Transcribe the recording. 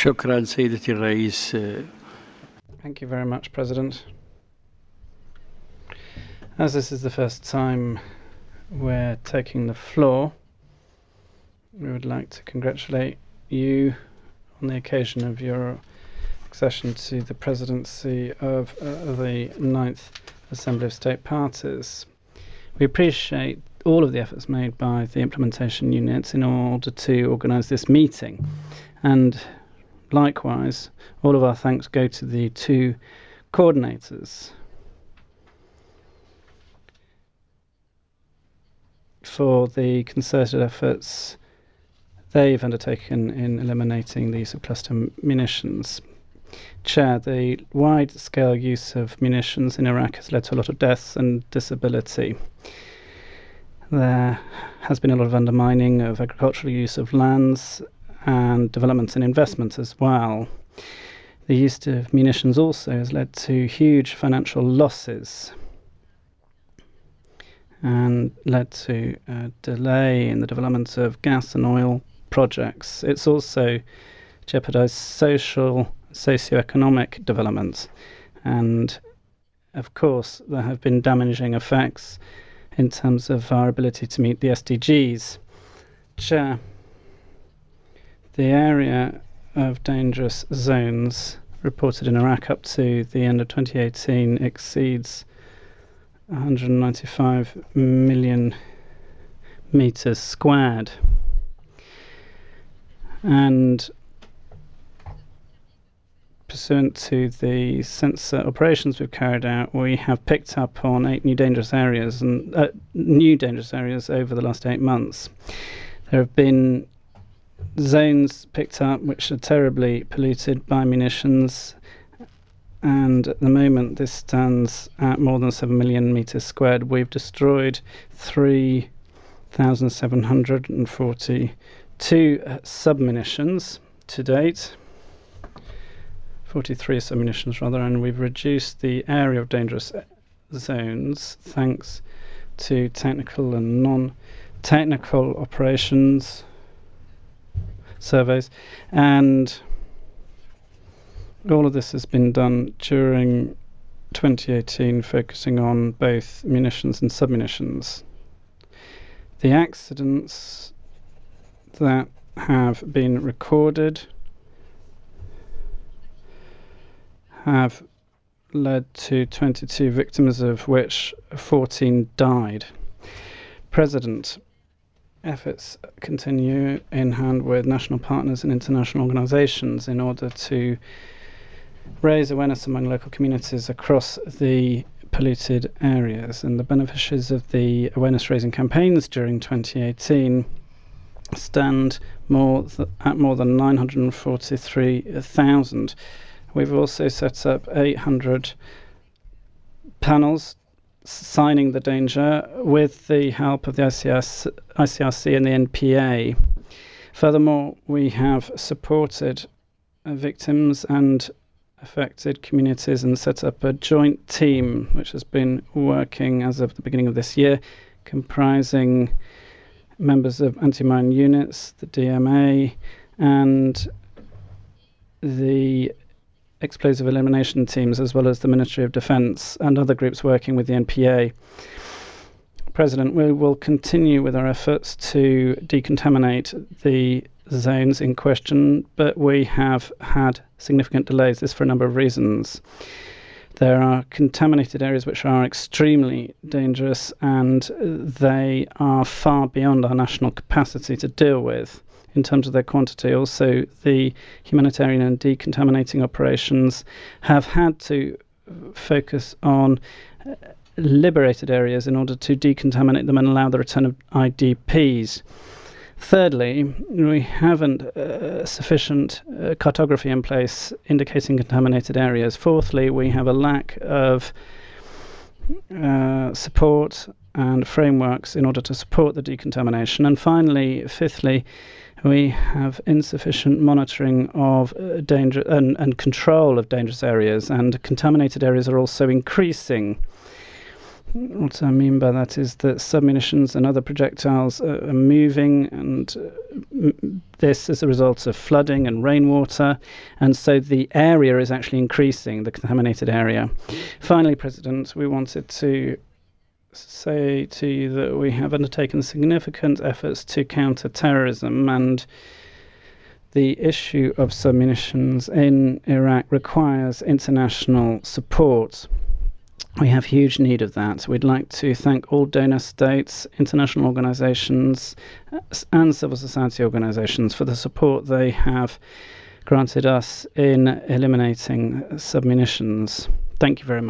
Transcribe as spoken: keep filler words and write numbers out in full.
شكرا سيدتي الرئيس. Thank you very much, President. As this is the first time we're taking the floor, we would like to congratulate you on the occasion of your accession to the presidency of uh, the ninth Assembly of State Parties. We appreciate all of the efforts made by the implementation units in order to organise this meeting, and likewise all of our thanks go to the two coordinators for the concerted efforts they've undertaken in eliminating the use of cluster munitions. Chair, the wide-scale use of munitions in Iraq has led to a lot of deaths and disability. There has been a lot of undermining of agricultural use of lands and development and investment as well. The use of munitions also has led to huge financial losses and led to a delay in the development of gas and oil projects. It's also jeopardized social, socio-economic development, and of course there have been damaging effects in terms of our ability to meet the S D Gs. Chair, the area of dangerous zones reported in Iraq up to the end of twenty eighteen exceeds one hundred ninety-five million meters squared. And pursuant to the sensor operations we've carried out, we have picked up on eight new dangerous areas and uh, new dangerous areas over the last eight months. There have been zones picked up which are terribly polluted by munitions, and at the moment this stands at more than seven million meters squared. We've destroyed three thousand seven hundred forty-two submunitions to date, forty-three submunitions rather, and we've reduced the area of dangerous zones thanks to technical and non-technical operations surveys, and all of this has been done during twenty eighteen, focusing on both munitions and submunitions. The accidents that have been recorded have led to twenty-two victims, of which fourteen died. President, efforts continue in hand with national partners and international organisations in order to raise awareness among local communities across the polluted areas, and the beneficiaries of the awareness raising campaigns during twenty eighteen stand more th- at more than nine hundred forty-three thousand. We've also set up eight hundred panels signing the danger with the help of the I C R C and the N P A. Furthermore, we have supported victims and affected communities and set up a joint team which has been working as of the beginning of this year, comprising members of anti-mine units, the D M A, and the explosive elimination teams, as well as the Ministry of Defence and other groups working with the N P A. President, we will continue with our efforts to decontaminate the zones in question, but we have had significant delays. This for a number of reasons. There are contaminated areas which are extremely dangerous, and they are far beyond our national capacity to deal with in terms of their quantity. Also, the humanitarian and decontaminating operations have had to focus on liberated areas in order to decontaminate them and allow the return of I D Ps. Thirdly, we haven't uh, sufficient uh, cartography in place indicating contaminated areas. Fourthly, we have a lack of uh, support and frameworks in order to support the decontamination. And finally, fifthly, we have insufficient monitoring of uh, danger and, and control of dangerous areas, and contaminated areas are also increasing. What I mean by that is that submunitions and other projectiles are, are moving, and uh, this is a result of flooding and rainwater, and so the area is actually increasing, the contaminated area. Finally, President, we wanted to say to you that we have undertaken significant efforts to counter terrorism, and the issue of submunitions in Iraq requires international support. We have huge need of that. We'd like to thank all donor states, international organisations and civil society organisations for the support they have granted us in eliminating submunitions. Thank you very much.